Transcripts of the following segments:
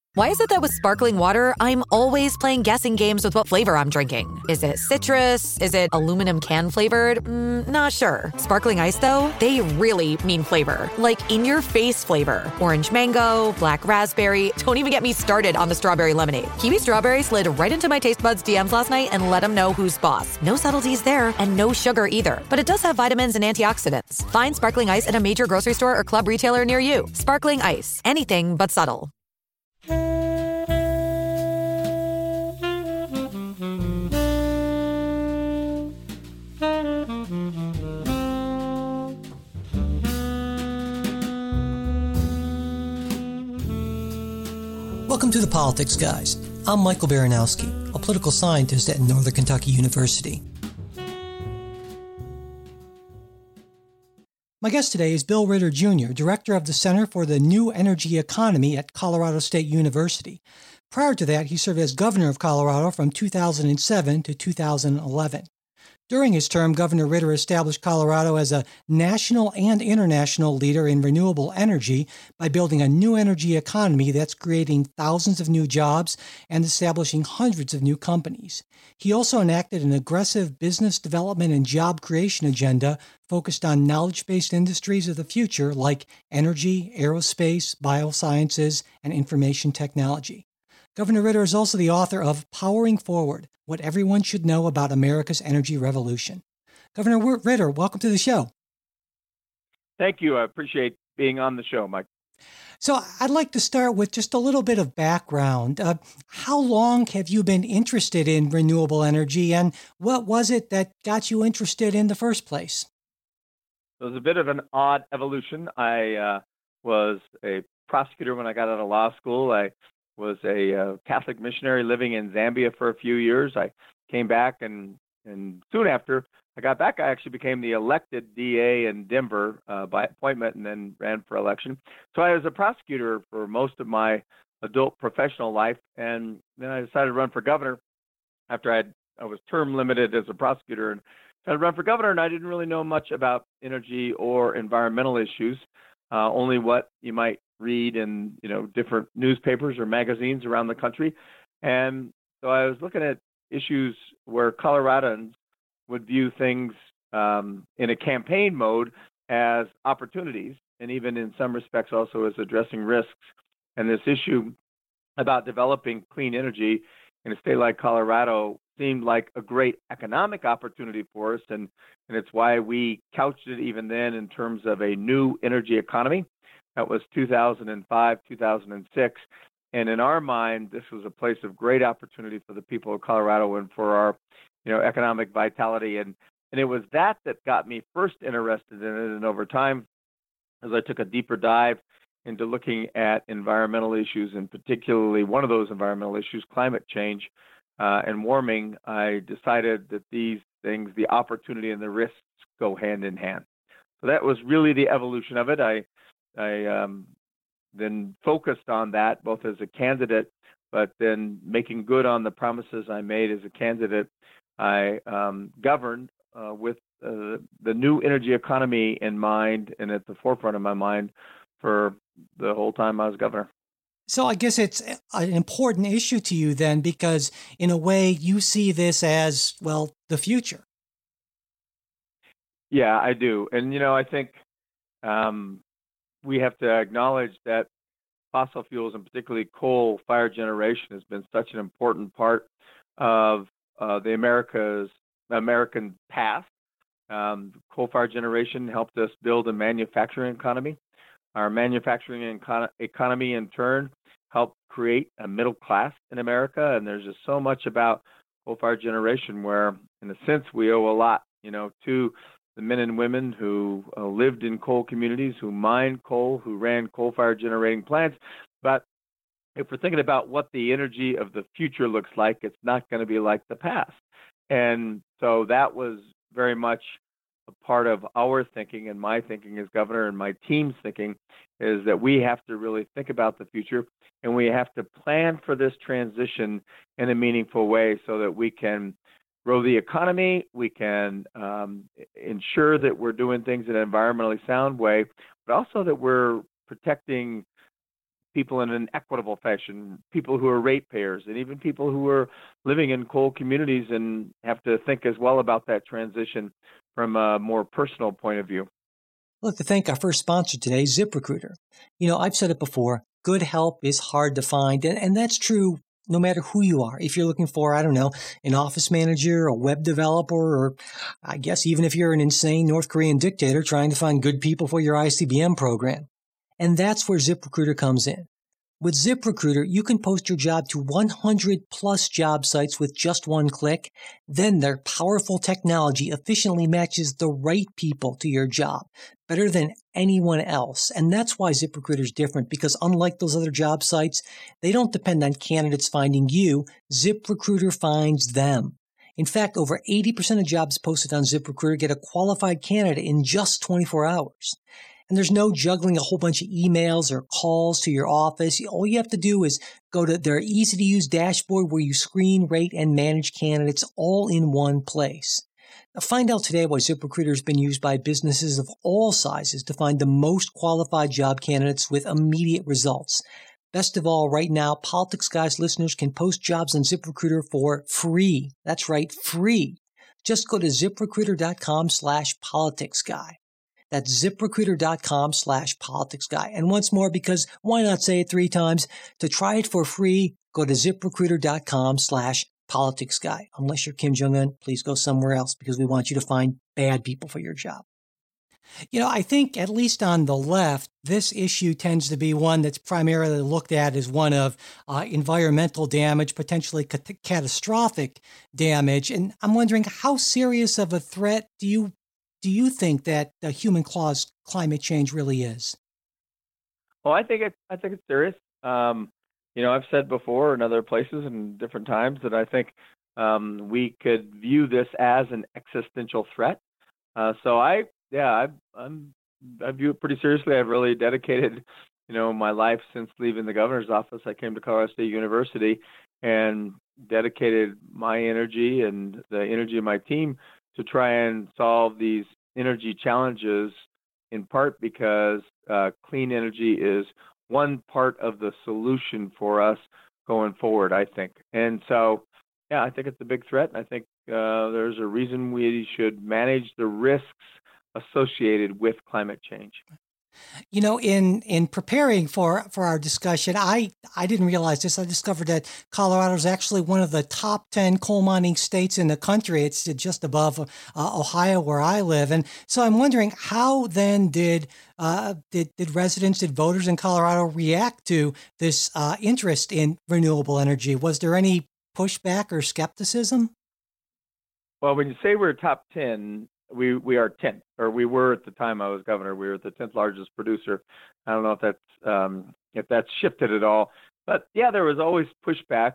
Why is it that with sparkling water, I'm always playing guessing games with what flavor I'm drinking? Is it citrus? Is it aluminum can flavored? Not sure. Sparkling ice, though, they really mean flavor. Like in-your-face flavor. Orange mango, black raspberry. Don't even get me started on the strawberry lemonade. Kiwi Strawberry slid right into my taste buds DMs last night and let them know who's boss. No subtleties there, and no sugar either. But it does have vitamins and antioxidants. Find sparkling ice at a major grocery store or club retailer near you. Sparkling ice. Anything but subtle. Welcome to the Politics Guys. I'm Michael Baranowski, a political scientist at Northern Kentucky University. My guest today is Bill Ritter, Jr., Director of the Center for the New Energy Economy at Colorado State University. Prior to that, he served as governor of Colorado from 2007 to 2011. During his term, Governor Ritter established Colorado as a national and international leader in renewable energy by building a new energy economy that's creating thousands of new jobs and establishing hundreds of new companies. He also enacted an aggressive business development and job creation agenda focused on knowledge-based industries of the future like energy, aerospace, biosciences, and information technology. Governor Ritter is also the author of Powering Forward, What Everyone Should Know About America's Energy Revolution. Governor Ritter, welcome to the show. Thank you. I appreciate being on the show, Mike. So I'd like to start with just a little bit of background. How long have you been interested in renewable energy, and what was it that got you interested in the first place? It was a bit of an odd evolution. I was a prosecutor when I got out of law school. I was a Catholic missionary living in Zambia for a few years. I came back, and soon after I got back, I actually became the elected DA in Denver by appointment and then ran for election. So I was a prosecutor for most of my adult professional life, and then I decided to run for governor after I was term limited as a prosecutor, and I run for governor, and I didn't really know much about energy or environmental issues, only what you might read in different newspapers or magazines around the country. And so I was looking at issues where Coloradans would view things in a campaign mode as opportunities, and even in some respects also as addressing risks. And this issue about developing clean energy in a state like Colorado seemed like a great economic opportunity for us, and it's why we couched it even then in terms of a new energy economy. That was 2005, 2006. And in our mind, this was a place of great opportunity for the people of Colorado and for our, economic vitality. And it was that got me first interested in it. And over time, as I took a deeper dive into looking at environmental issues, and particularly one of those environmental issues, climate change and warming, I decided that these things, the opportunity and the risks, go hand in hand. So that was really the evolution of it. I then focused on that both as a candidate, but then making good on the promises I made as a candidate. I governed with the new energy economy in mind and at the forefront of my mind for the whole time I was governor. So I guess it's an important issue to you then, because in a way you see this as, well, the future. Yeah, I do. And, I think we have to acknowledge that fossil fuels, and particularly coal-fired generation, has been such an important part of the American past. Coal-fired generation helped us build a manufacturing economy. Our manufacturing economy, in turn, helped create a middle class in America. And there's just so much about coal-fired generation where, in a sense, we owe a lot, to the men and women who lived in coal communities, who mined coal, who ran coal-fired generating plants. But if we're thinking about what the energy of the future looks like, it's not going to be like the past. And so that was very much a part of our thinking, and my thinking as governor and my team's thinking, is that we have to really think about the future, and we have to plan for this transition in a meaningful way so that we can grow the economy, we can ensure that we're doing things in an environmentally sound way, but also that we're protecting people in an equitable fashion, people who are ratepayers, and even people who are living in coal communities and have to think as well about that transition from a more personal point of view. I'd like to thank our first sponsor today, ZipRecruiter. I've said it before, good help is hard to find, and that's true no matter who you are. If you're looking for, I don't know, an office manager, a web developer, or I guess even if you're an insane North Korean dictator trying to find good people for your ICBM program. And that's where ZipRecruiter comes in. With ZipRecruiter, you can post your job to 100 plus job sites with just one click. Then their powerful technology efficiently matches the right people to your job, better than anyone else. And that's why ZipRecruiter is different, because unlike those other job sites, they don't depend on candidates finding you. ZipRecruiter finds them. In fact, over 80% of jobs posted on ZipRecruiter get a qualified candidate in just 24 hours. And there's no juggling a whole bunch of emails or calls to your office. All you have to do is go to their easy-to-use dashboard where you screen, rate, and manage candidates all in one place. Now, find out today why ZipRecruiter has been used by businesses of all sizes to find the most qualified job candidates with immediate results. Best of all, right now, Politics Guys listeners can post jobs on ZipRecruiter for free. That's right, free. Just go to ZipRecruiter.com/politicsguy. That's ZipRecruiter.com/politicsguy. And once more, because why not say it 3 times? To try it for free, go to ZipRecruiter.com/politicsguy. Unless you're Kim Jong-un, please go somewhere else because we want you to find bad people for your job. I think at least on the left, this issue tends to be one that's primarily looked at as one of environmental damage, potentially catastrophic damage. And I'm wondering, how serious of a threat do you think that the human-caused climate change really is? Well, I think it's serious. I've said before in other places and different times that I think we could view this as an existential threat. So I view it pretty seriously. I've really dedicated, my life since leaving the governor's office. I came to Colorado State University and dedicated my energy and the energy of my team to try and solve these energy challenges, in part because clean energy is one part of the solution for us going forward, I think. And so, I think it's a big threat. And I think there's a reason we should manage the risks associated with climate change. In preparing for our discussion, I didn't realize this. I discovered that Colorado is actually one of the top 10 coal mining states in the country. It's just above Ohio, where I live. And so I'm wondering, how then did residents, did voters in Colorado react to this interest in renewable energy? Was there any pushback or skepticism? Well, when you say we're top 10, we are 10th, or we were at the time I was governor. We were the 10th largest producer. I don't know if that's shifted at all, but there was always pushback.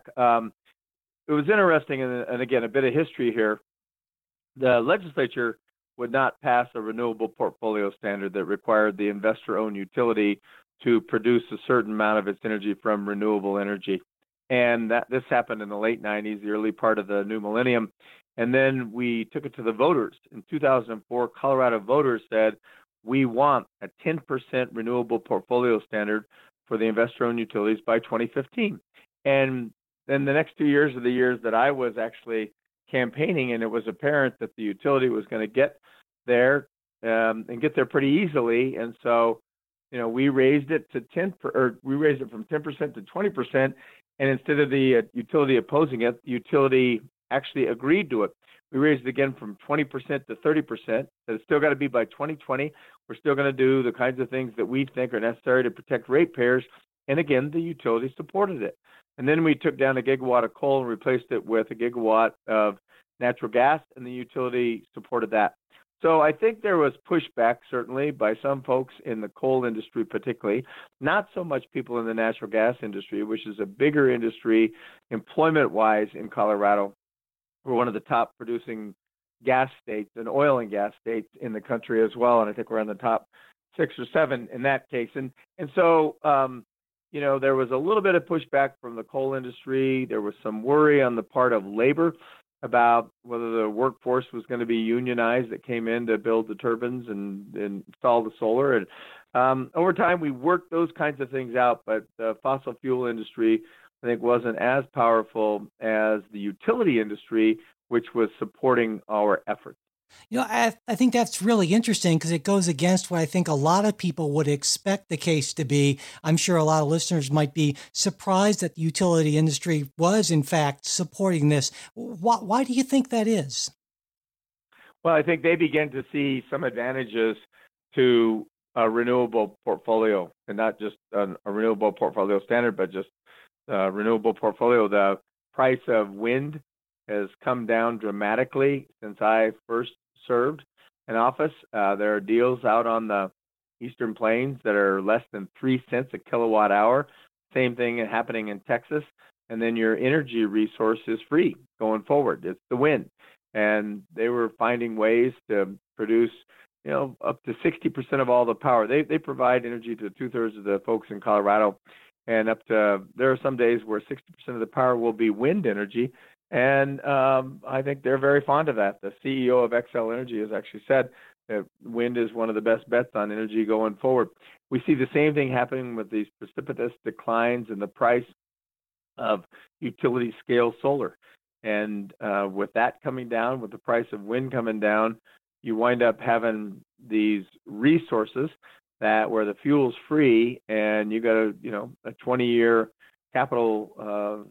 It was interesting, and again, a bit of history here. The legislature would not pass a renewable portfolio standard that required the investor-owned utility to produce a certain amount of its energy from renewable energy, and this happened in the late 90s, the early part of the new millennium. And then we took it to the voters. In 2004, Colorado voters said, we want a 10% renewable portfolio standard for the investor-owned utilities by 2015. And then the next 2 years are the years that I was actually campaigning, and it was apparent that the utility was going to get there and get there pretty easily. And so, we raised it to we raised it from 10% to 20%. And instead of the utility opposing it, the utility actually agreed to it. We raised it again from 20% to 30%. It's still got to be by 2020. We're still going to do the kinds of things that we think are necessary to protect ratepayers. And again, the utility supported it. And then we took down a gigawatt of coal and replaced it with a gigawatt of natural gas, and the utility supported that. So I think there was pushback, certainly, by some folks in the coal industry particularly, not so much people in the natural gas industry, which is a bigger industry employment-wise in Colorado. We're one of the top producing gas states and oil and gas states in the country as well, and I think we're on the top 6 or 7 in that case. And so, there was a little bit of pushback from the coal industry. There was some worry on the part of labor about whether the workforce was going to be unionized that came in to build the turbines and install the solar. And over time, we worked those kinds of things out, but the fossil fuel industry, I think, wasn't as powerful as the utility industry, which was supporting our efforts. I think that's really interesting because it goes against what I think a lot of people would expect the case to be. I'm sure a lot of listeners might be surprised that the utility industry was, in fact, supporting this. Why do you think that is? Well, I think they began to see some advantages to a renewable portfolio, and not just a renewable portfolio standard, but just a renewable portfolio. The price of wind has come down dramatically since I first served in office. There are deals out on the Eastern Plains that are less than 3 cents a kilowatt hour. Same thing happening in Texas. And then your energy resource is free going forward. It's the wind. And they were finding ways to produce, up to 60% of all the power. They provide energy to 2/3 of the folks in Colorado. And there are some days where 60% of the power will be wind energy. And I think they're very fond of that. The CEO of Xcel Energy has actually said that wind is one of the best bets on energy going forward. We see the same thing happening with these precipitous declines in the price of utility scale solar. And with that coming down, with the price of wind coming down, you wind up having these resources where the fuel's free, and you got a 20-year capital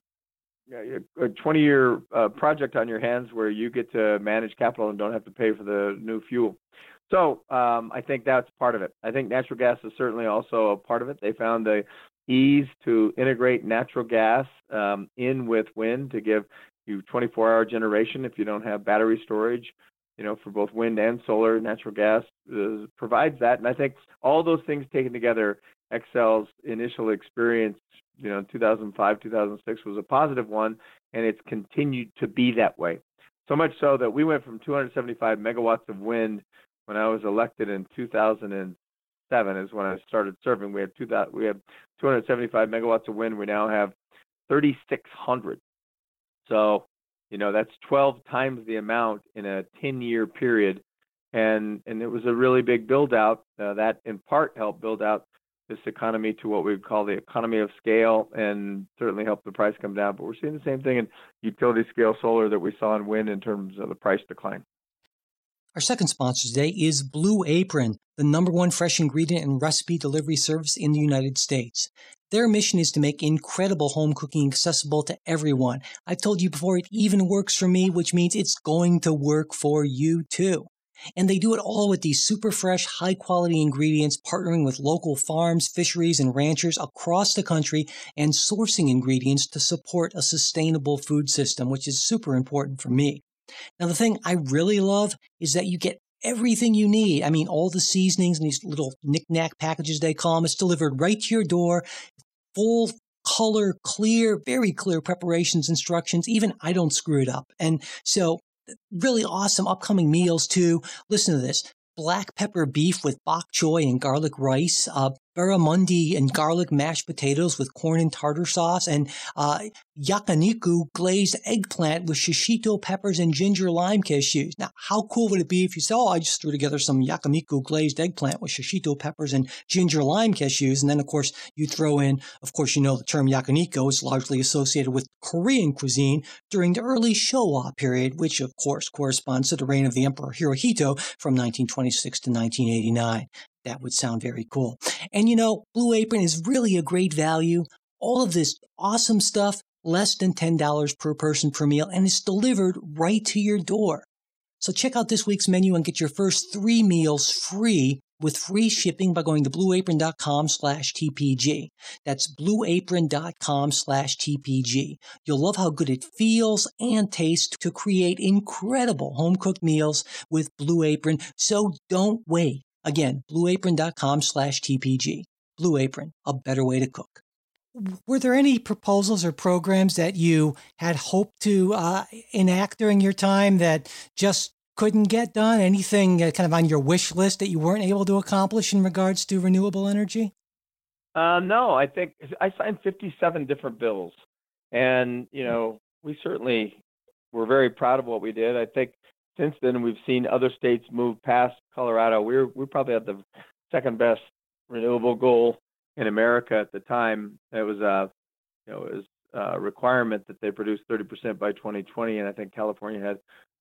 a 20-year project on your hands where you get to manage capital and don't have to pay for the new fuel. So I think that's part of it. I think natural gas is certainly also a part of it. They found the ease to integrate natural gas in with wind to give you 24-hour generation if you don't have battery storage. For both wind and solar, natural gas provides that. And I think all those things taken together, Xcel's initial experience, 2005, 2006 was a positive one, and it's continued to be that way. So much so that we went from 275 megawatts of wind when I was elected in 2007 is when I started serving. We had 275 megawatts of wind. We now have 3,600. So, that's 12 times the amount in a 10-year period. And it was a really big build out that in part helped build out this economy to what we would call the economy of scale, and certainly helped the price come down. But we're seeing the same thing in utility scale solar that we saw in wind in terms of the price decline. Our second sponsor today is Blue Apron, the #1 fresh ingredient and recipe delivery service in the United States. Their mission is to make incredible home cooking accessible to everyone. I've told you before, it even works for me, which means it's going to work for you too. And they do it all with these super fresh, high-quality ingredients, partnering with local farms, fisheries, and ranchers across the country and sourcing ingredients to support a sustainable food system, which is super important for me. Now, the thing I really love is that you get everything you need. I mean, all the seasonings and these little knick-knack packages, they call them. It's delivered right to your door. Full color, clear, very clear preparations, instructions. Even I don't screw it up. And so really awesome upcoming meals too. Listen to this. Black pepper beef with bok choy and garlic rice, barramundi and garlic mashed potatoes with corn and tartar sauce, and yakiniku glazed eggplant with shishito peppers and ginger lime cashews. Now, how cool would it be if you said, I just threw together some yakiniku glazed eggplant with shishito peppers and ginger lime cashews, and then, of course, you throw in, the term yakiniku is largely associated with Korean cuisine during the early Showa period, which, of course, corresponds to the reign of the Emperor Hirohito from 1926 to 1989. That would sound very cool. And Blue Apron is really a great value. All of this awesome stuff, less than $10 per person per meal, and it's delivered right to your door. So check out this week's menu and get your first 3 meals free with free shipping by going to blueapron.com/TPG. That's blueapron.com/TPG. You'll love how good it feels and tastes to create incredible home-cooked meals with Blue Apron. So don't wait. Again, blueapron.com/TPG. Blue Apron, a better way to cook. Were there any proposals or programs that you had hoped to enact during your time that just couldn't get done? Anything kind of on your wish list that you weren't able to accomplish in regards to renewable energy? No, I think I signed 57 different bills. And, we certainly we're very proud of what we did. I think since then we've seen other states move past Colorado. We probably had the second best renewable goal in America at the time. It was a requirement that they produce 30% by 2020, and I think California had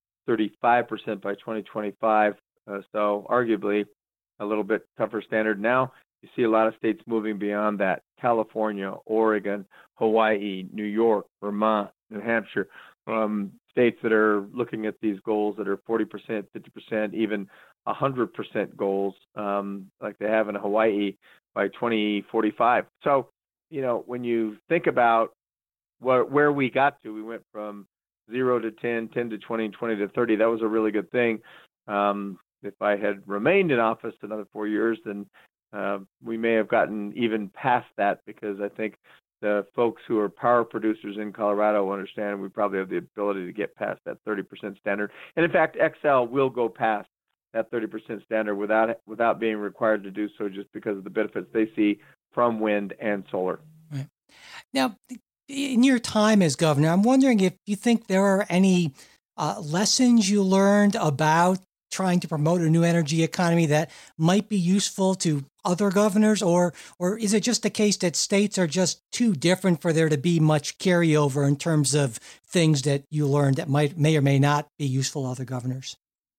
35% by 2025. So arguably a little bit tougher standard. Now you see a lot of states moving beyond that. California, Oregon, Hawaii, New York, Vermont, New Hampshire, states that are looking at these goals that are 40%, 50%, even 100% goals, like they have in Hawaii by 2045. So, when you think about where we got to, we went from 0 to 10, 10 to 20, and 20 to 30. That was a really good thing. If I had remained in office another 4 years, then we may have gotten even past that, because I think the folks who are power producers in Colorado understand we probably have the ability to get past that 30% standard. And in fact, Xcel will go past that 30% standard without being required to do so, just because of the benefits they see from wind and solar. Right. Now, in your time as governor, I'm wondering if you think there are any lessons you learned about trying to promote a new energy economy that might be useful to other governors, or is it just the case that states are just too different for there to be much carryover in terms of things that you learned that may or may not be useful to other governors?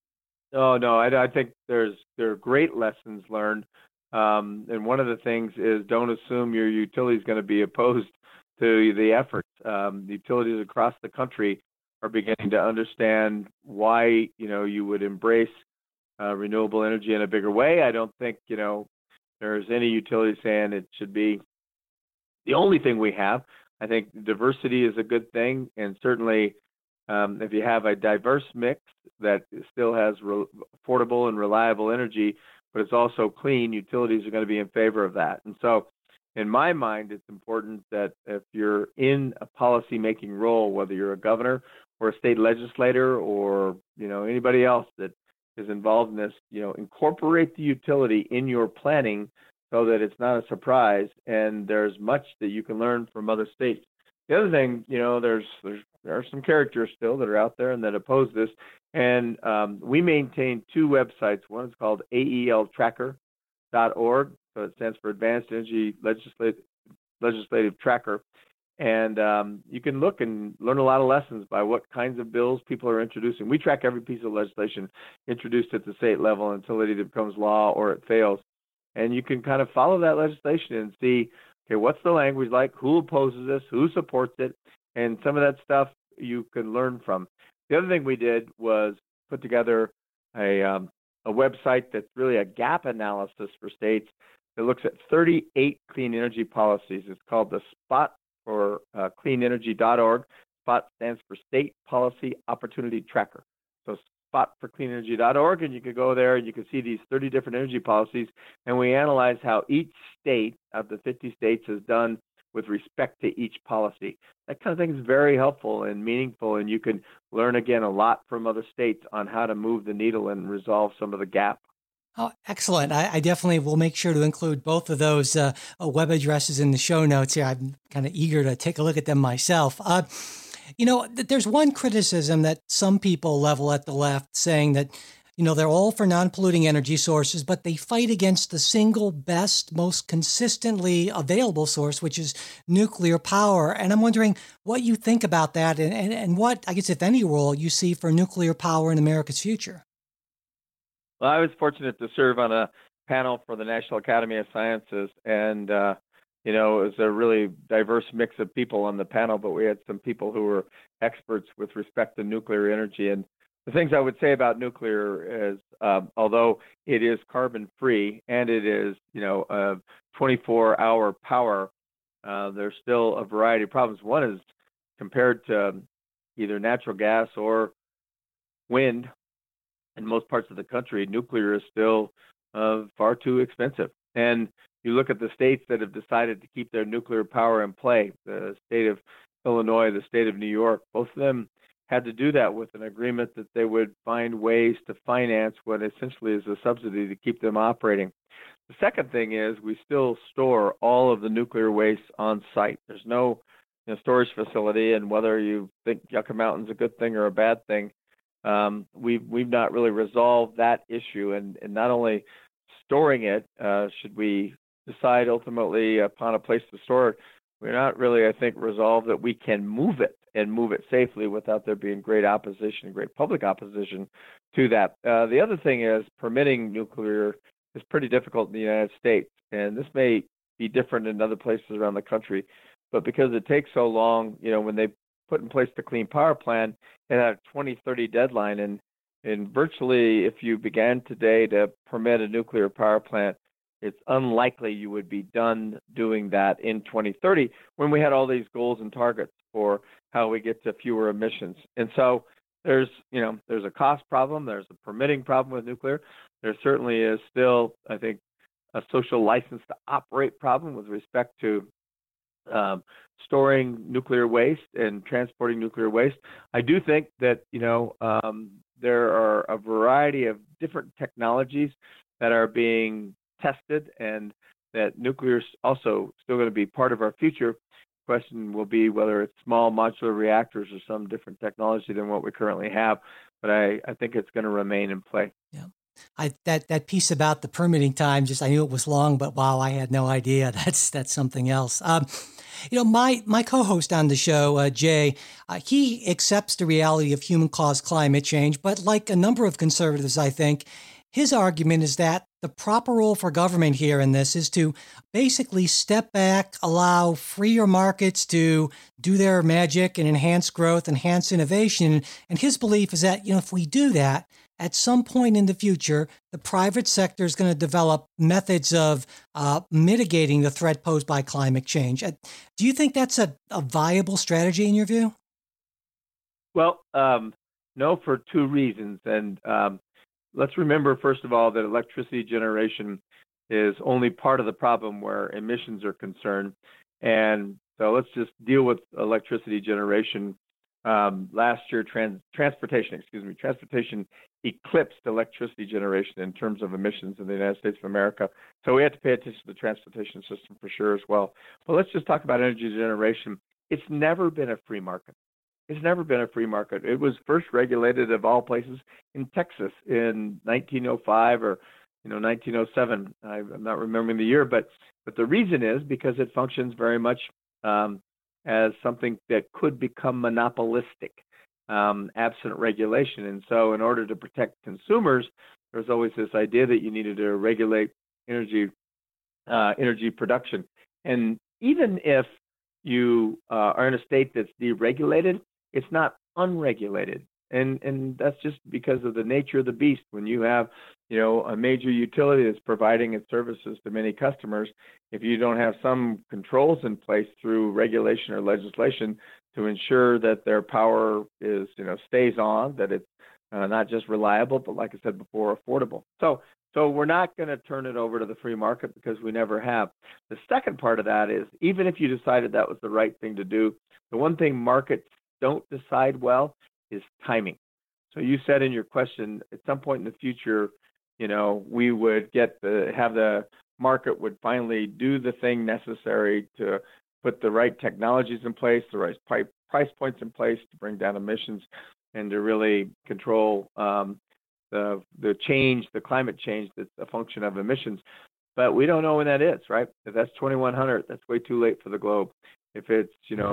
No, I think there are great lessons learned. And one of the things is, don't assume your utility is going to be opposed to the efforts. The utilities across the country are beginning to understand why, you would embrace renewable energy in a bigger way. I don't think, there's any utility saying it should be the only thing we have. I think diversity is a good thing. And certainly, if you have a diverse mix that still has affordable and reliable energy, but it's also clean, utilities are going to be in favor of that. And so, in my mind, it's important that if you're in a policy-making role, whether you're a governor or a state legislator or, anybody else that is involved in this, incorporate the utility in your planning so that it's not a surprise, and there's much that you can learn from other states. The other thing, there are some characters still that are out there and that oppose this, and we maintain two websites. One is called AELtracker.org, so it stands for Advanced Energy Legislative Tracker. And you can look and learn a lot of lessons by what kinds of bills people are introducing. We track every piece of legislation introduced at the state level until it either becomes law or it fails. And you can kind of follow that legislation and see, okay, what's the language like? Who opposes this? Who supports it? And some of that stuff you can learn from. The other thing we did was put together a website that's really a gap analysis for states that looks at 38 clean energy policies. It's called the SPOT, or cleanenergy.org. SPOT stands for State Policy Opportunity Tracker. So SPOT for cleanenergy.org, and you can go there and you can see these 30 different energy policies, and we analyze how each state of the 50 states has done with respect to each policy. That kind of thing is very helpful and meaningful, and you can learn, again, a lot from other states on how to move the needle and resolve some of the gap. Oh, excellent. I definitely will make sure to include both of those web addresses in the show notes here. I'm kind of eager to take a look at them myself. There's one criticism that some people level at the left, saying that, they're all for non-polluting energy sources, but they fight against the single best, most consistently available source, which is nuclear power. And I'm wondering what you think about that, and what, I guess, if any, role you see for nuclear power in America's future. Well, I was fortunate to serve on a panel for the National Academy of Sciences, and it was a really diverse mix of people on the panel, but we had some people who were experts with respect to nuclear energy. And the things I would say about nuclear is, although it is carbon-free and it is, a 24-hour power, there's still a variety of problems. One is, compared to either natural gas or wind, in most parts of the country, nuclear is still far too expensive. And you look at the states that have decided to keep their nuclear power in play, the state of Illinois, the state of New York, both of them had to do that with an agreement that they would find ways to finance what essentially is a subsidy to keep them operating. The second thing is we still store all of the nuclear waste on site. There's no storage facility, and whether you think Yucca Mountain's a good thing or a bad thing, we've not really resolved that issue. And not only storing it, should we decide ultimately upon a place to store it, we're not really, I think, resolved that we can move it and move it safely without there being great opposition, great public opposition to that. The other thing is permitting nuclear is pretty difficult in the United States, and this may be different in other places around the country, but because it takes so long, when they put in place the Clean Power Plan, it had a 2030 deadline, and virtually if you began today to permit a nuclear power plant, it's unlikely you would be done doing that in 2030 when we had all these goals and targets for how we get to fewer emissions. And so there's a cost problem, there's a permitting problem with nuclear. There certainly is still, I think, a social license to operate problem with respect to storing nuclear waste and transporting nuclear waste. I do think that, there are a variety of different technologies that are being tested, and that nuclear is also still going to be part of our future. Question will be whether it's small modular reactors or some different technology than what we currently have, but I think it's going to remain in play. Yeah. That piece about the permitting time, I knew it was long, but wow, I had no idea. That's something else. My co-host on the show, Jay, he accepts the reality of human-caused climate change, but like a number of conservatives, I think, his argument is that the proper role for government here in this is to basically step back, allow freer markets to do their magic and enhance growth, enhance innovation. And his belief is that, if we do that, at some point in the future, the private sector is going to develop methods of mitigating the threat posed by climate change. Do you think that's a viable strategy in your view? Well, no, for two reasons. And let's remember, first of all, that electricity generation is only part of the problem where emissions are concerned. And so let's just deal with electricity generation. Last year, transportation eclipsed electricity generation in terms of emissions in the United States of America. So we have to pay attention to the transportation system for sure as well. But let's just talk about energy generation. It's never been a free market. It's never been a free market. It was first regulated, of all places, in Texas in 1905 or 1907. I'm not remembering the year, but the reason is because it functions very much as something that could become monopolistic, absent regulation. And so in order to protect consumers, there's always this idea that you needed to regulate energy production. And even if you are in a state that's deregulated, it's not unregulated. And that's just because of the nature of the beast. When you have, a major utility that's providing its services to many customers, if you don't have some controls in place through regulation or legislation to ensure that their power is, stays on, that it's not just reliable, but like I said before, affordable. So we're not going to turn it over to the free market because we never have. The second part of that is, even if you decided that was the right thing to do, the one thing markets don't decide well is timing. So you said in your question, at some point in the future, we would have the market would finally do the thing necessary to put the right technologies in place, the right price points in place to bring down emissions and to really control the climate change that's a function of emissions. But we don't know when that is, right? If that's 2100, that's way too late for the globe. If it's,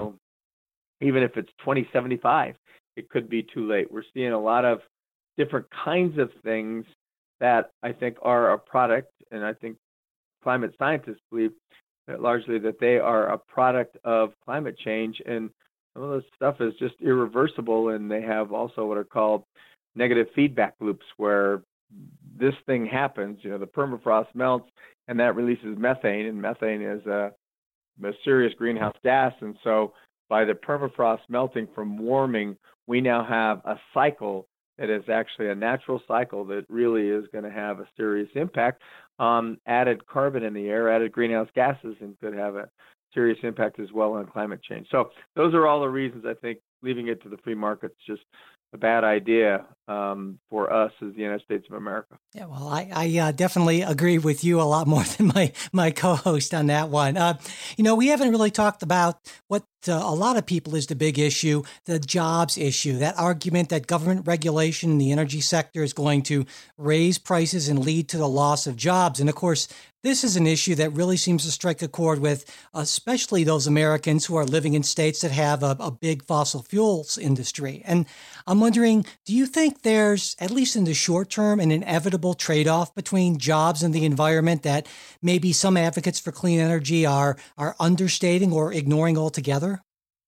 even if it's 2075, it could be too late. We're seeing a lot of different kinds of things that I think are a product, and I think climate scientists believe that largely that they are a product of climate change, and some of this stuff is just irreversible, and they have also what are called negative feedback loops where this thing happens, the permafrost melts, and that releases methane, and methane is a serious greenhouse gas, and so by the permafrost melting from warming, we now have a cycle that is actually a natural cycle that really is going to have a serious impact on added carbon in the air, added greenhouse gases, and could have a serious impact as well on climate change. So those are all the reasons I think leaving it to the free markets just a bad idea for us as the United States of America. Yeah, well, I definitely agree with you a lot more than my co-host on that one. We haven't really talked about what a lot of people is the big issue, the jobs issue, that argument that government regulation in the energy sector is going to raise prices and lead to the loss of jobs. And of course, this is an issue that really seems to strike a chord with especially those Americans who are living in states that have a big fossil fuels industry. And I'm wondering, do you think there's, at least in the short term, an inevitable trade-off between jobs and the environment that maybe some advocates for clean energy are understating or ignoring altogether?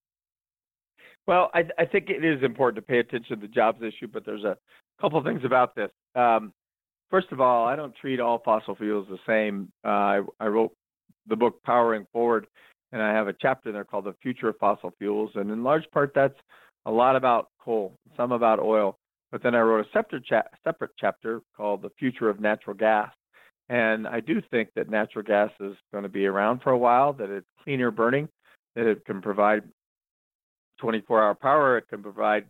Well, I think it is important to pay attention to the jobs issue, but there's a couple of things about this. First of all, I don't treat all fossil fuels the same. I wrote the book Powering Forward, and I have a chapter there called The Future of Fossil Fuels. And in large part, that's a lot about coal, some about oil. But then I wrote a separate chapter called The Future of Natural Gas. And I do think that natural gas is going to be around for a while, that it's cleaner burning, that it can provide 24-hour power. It can provide,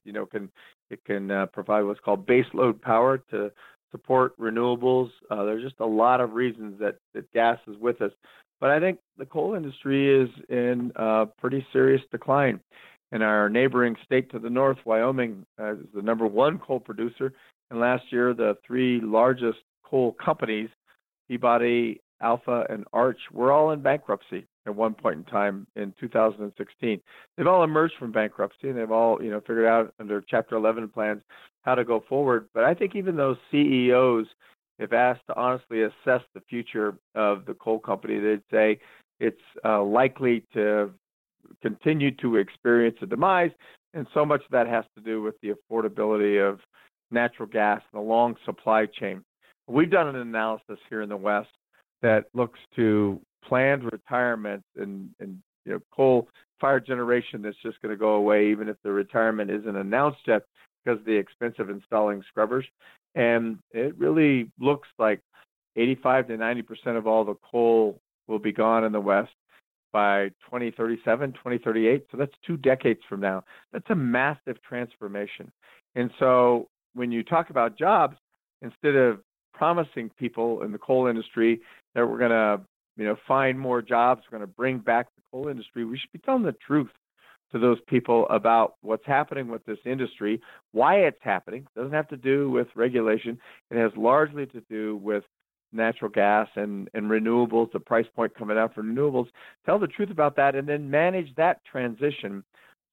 provide what's called base load power to support renewables. There's just a lot of reasons that gas is with us. But I think the coal industry is in pretty serious decline. In our neighboring state to the north, Wyoming, is the number one coal producer. And last year, the three largest coal companies, Peabody, Alpha, and Arch, were all in bankruptcy at one point in time in 2016. They've all emerged from bankruptcy, and they've all, figured out under Chapter 11 plans how to go forward. But I think even those CEOs, if asked to honestly assess the future of the coal company, they'd say it's likely to continue to experience a demise, and so much of that has to do with the affordability of natural gas and the long supply chain. We've done an analysis here in the West that looks to planned retirement and coal-fired generation that's just going to go away, even if the retirement isn't announced yet because of the expense of installing scrubbers. And it really looks like 85 to 90% of all the coal will be gone in the West by 2037, 2038. So that's 2 decades from now. That's a massive transformation. And so when you talk about jobs, instead of promising people in the coal industry that we're going to find more jobs, we're going to bring back the coal industry, we should be telling the truth to those people about what's happening with this industry, why it's happening. It doesn't have to do with regulation. It has largely to do with natural gas and renewables, the price point coming out for renewables. Tell the truth about that and then manage that transition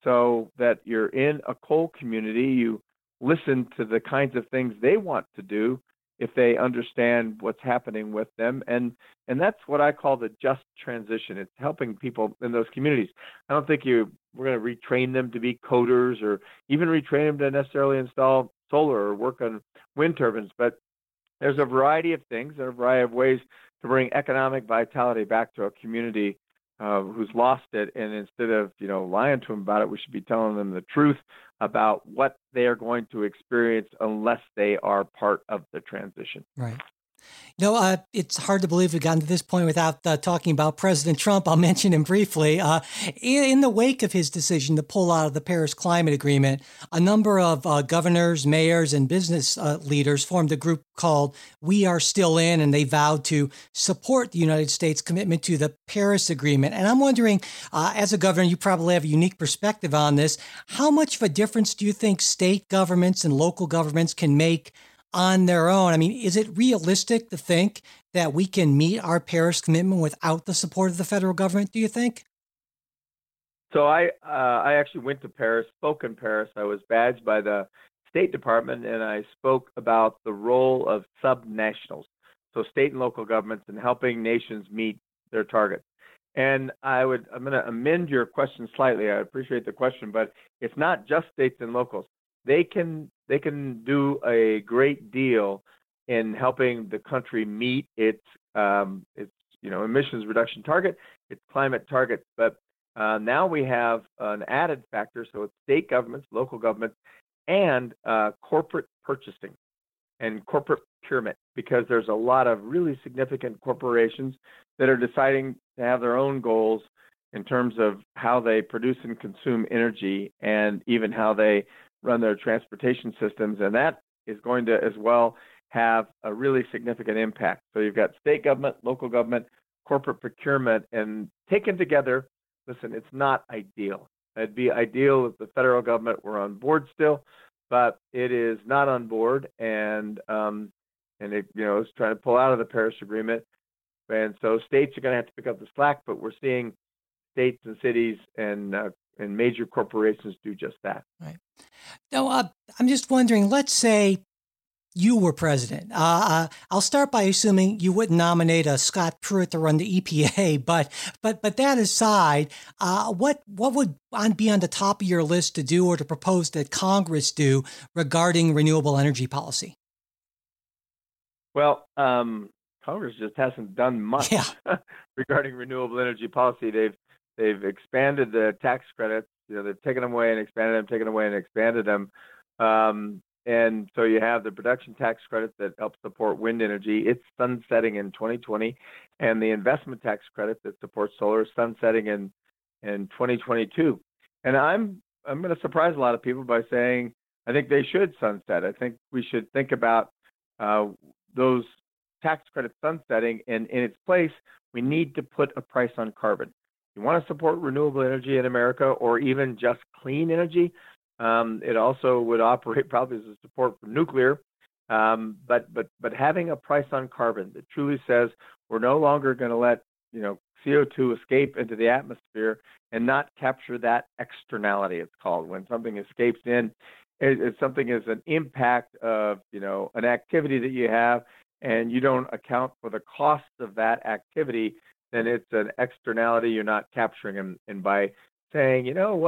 so that you're in a coal community, you listen to the kinds of things they want to do if they understand what's happening with them. And that's what I call the just transition. It's helping people in those communities. I don't think we're going to retrain them to be coders or even retrain them to necessarily install solar or work on wind turbines, but there's a variety of things and a variety of ways to bring economic vitality back to a community who's lost it. And instead of, lying to them about it, we should be telling them the truth about what they are going to experience unless they are part of the transition. Right. It's hard to believe we've gotten to this point without talking about President Trump. I'll mention him briefly. In the wake of his decision to pull out of the Paris Climate Agreement, a number of governors, mayors, and business leaders formed a group called We Are Still In, and they vowed to support the United States' commitment to the Paris Agreement. And I'm wondering, as a governor, you probably have a unique perspective on this. How much of a difference do you think state governments and local governments can make on their own? I mean, is it realistic to think that we can meet our Paris commitment without the support of the federal government, do you think? So I actually went to Paris, spoke in Paris. I was badged by the State Department, and I spoke about the role of subnationals, so state and local governments, in helping nations meet their targets. And I'm going to amend your question slightly. I appreciate the question, but it's not just states and locals. They can do a great deal in helping the country meet its emissions reduction target, its climate target. But now we have an added factor, so it's state governments, local governments, and corporate purchasing and corporate procurement, because there's a lot of really significant corporations that are deciding to have their own goals in terms of how they produce and consume energy and even how they run their transportation systems. And that is going to as well have a really significant impact. So you've got state government, local government, corporate procurement, and taken together, listen, it's not ideal. It'd be ideal if the federal government were on board still, but it is not on board, and it is trying to pull out of the Paris Agreement. And so states are going to have to pick up the slack, but we're seeing states and cities and major corporations do just that. Right. Now, I'm just wondering, let's say you were president. I'll start by assuming you wouldn't nominate a Scott Pruitt to run the EPA, but that aside, what would be on the top of your list to do or to propose that Congress do regarding renewable energy policy? Well, Congress just hasn't done much regarding renewable energy policy. They've expanded the tax credits. They've taken them away and expanded them, taken away and expanded them. And so you have the production tax credit that helps support wind energy. It's sunsetting in 2020, and the investment tax credit that supports solar is sunsetting in 2022. And I'm going to surprise a lot of people by saying I think they should sunset. I think we should think about those tax credits sunsetting, and in its place, we need to put a price on carbon. You want to support renewable energy in America, or even just clean energy. It also would operate probably as a support for nuclear, but having a price on carbon that truly says we're no longer going to let CO2 escape into the atmosphere and not capture that externality. It's called when something escapes in. It's something is an impact of an activity that you have, and you don't account for the cost of that activity. Then it's an externality you're not capturing. And by saying,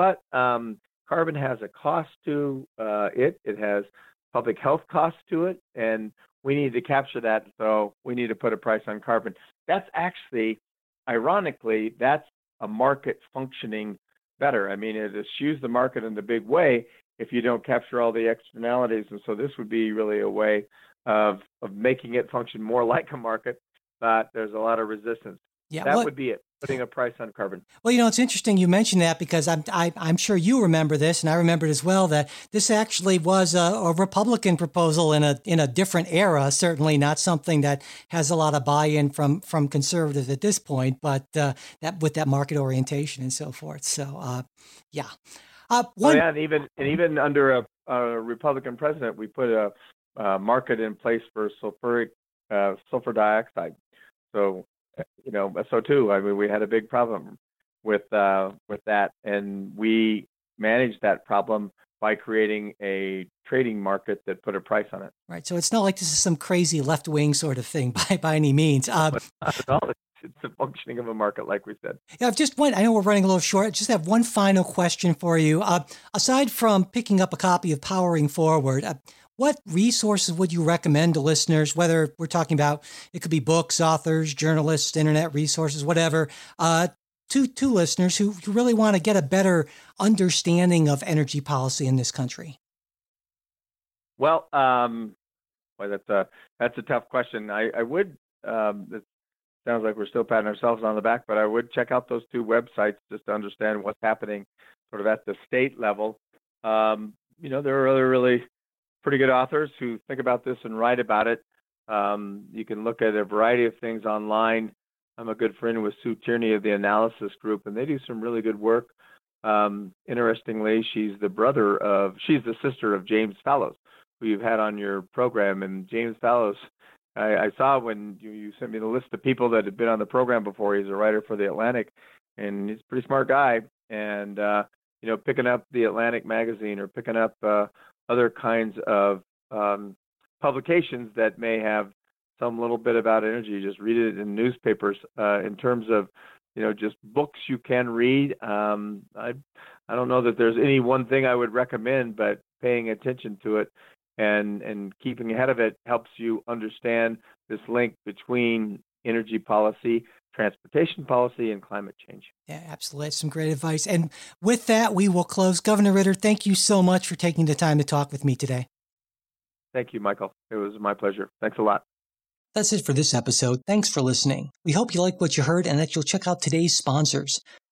carbon has a cost to it. It has public health costs to it, and we need to capture that. So we need to put a price on carbon. That's actually, ironically, that's a market functioning better. I mean, it eschews the market in a big way if you don't capture all the externalities. And so this would be really a way of making it function more like a market, but there's a lot of resistance. Yeah, that would be it. Putting a price on carbon. Well, it's interesting you mentioned that, because I'm sure you remember this, and I remembered as well that this actually was a Republican proposal in a different era. Certainly not something that has a lot of buy-in from conservatives at this point, but that with that market orientation and so forth. So, yeah. And even under a Republican president, we put a market in place for sulfur dioxide. So. SO2. I mean, we had a big problem with that, and we managed that problem by creating a trading market that put a price on it. Right. So it's not like this is some crazy left-wing sort of thing by any means. Not at all. It's the functioning of a market, like we said. Yeah, I know we're running a little short. I just have one final question for you. Aside from picking up a copy of Powering Forward, what resources would you recommend to listeners, whether we're talking about, it could be books, authors, journalists, internet resources, whatever, to listeners who really want to get a better understanding of energy policy in this country? Well, that's a tough question. I would, it sounds like we're still patting ourselves on the back, but I would check out those two websites just to understand what's happening sort of at the state level. There are other really pretty good authors who think about this and write about it. You can look at a variety of things online. I'm a good friend with Sue Tierney of the Analysis Group, and they do some really good work. Interestingly, she's the sister of James Fallows, who you've had on your program. And James Fallows, I saw when you sent me the list of people that had been on the program before. He's a writer for The Atlantic, and he's a pretty smart guy. And, picking up The Atlantic magazine or picking up other kinds of publications that may have some little bit about energy. Just read it in newspapers. In terms of, just books you can read, I don't know that there's any one thing I would recommend, but paying attention to it and keeping ahead of it helps you understand this link between energy policy, transportation policy, and climate change. Yeah, absolutely. That's some great advice. And with that, we will close. Governor Ritter, thank you so much for taking the time to talk with me today. Thank you, Michael. It was my pleasure. Thanks a lot. That's it for this episode. Thanks for listening. We hope you liked what you heard and that you'll check out today's sponsors.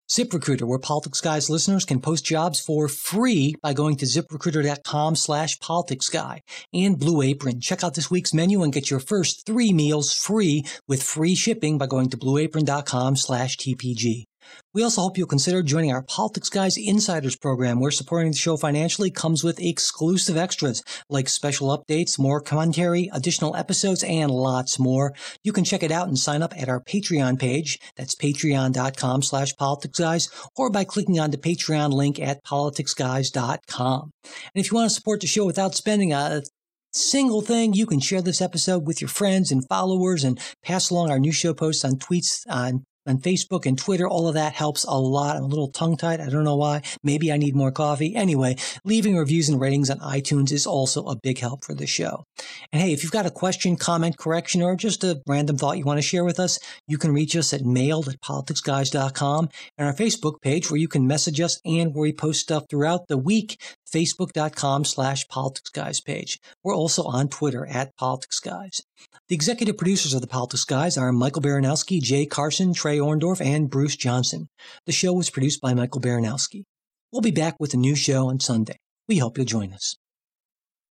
ZipRecruiter, where Politics Guys listeners can post jobs for free by going to ziprecruiter.com/politicsguy. And Blue Apron. Check out this week's menu and get your first 3 meals free with free shipping by going to blueapron.com/TPG. We also hope you'll consider joining our Politics Guys Insiders program, where supporting the show financially comes with exclusive extras like special updates, more commentary, additional episodes, and lots more. You can check it out and sign up at our Patreon page. That's patreon.com/politicsguys, or by clicking on the Patreon link at politicsguys.com. And if you want to support the show without spending a single thing, you can share this episode with your friends and followers and pass along our new show posts on tweets on Facebook and Twitter. All of that helps a lot. I'm a little tongue-tied. I don't know why. Maybe I need more coffee. Anyway, leaving reviews and ratings on iTunes is also a big help for the show. And hey, if you've got a question, comment, correction, or just a random thought you want to share with us, you can reach us at mail@politicsguys.com, and our Facebook page where you can message us and where we post stuff throughout the week, facebook.com/politicsguys page. We're also on Twitter at politicsguys. The executive producers of the Politics Guys are Michael Baranowski, Jay Carson, Trey Orndorff, and Bruce Johnson. The show was produced by Michael Baranowski. We'll be back with a new show on Sunday. We hope you'll join us.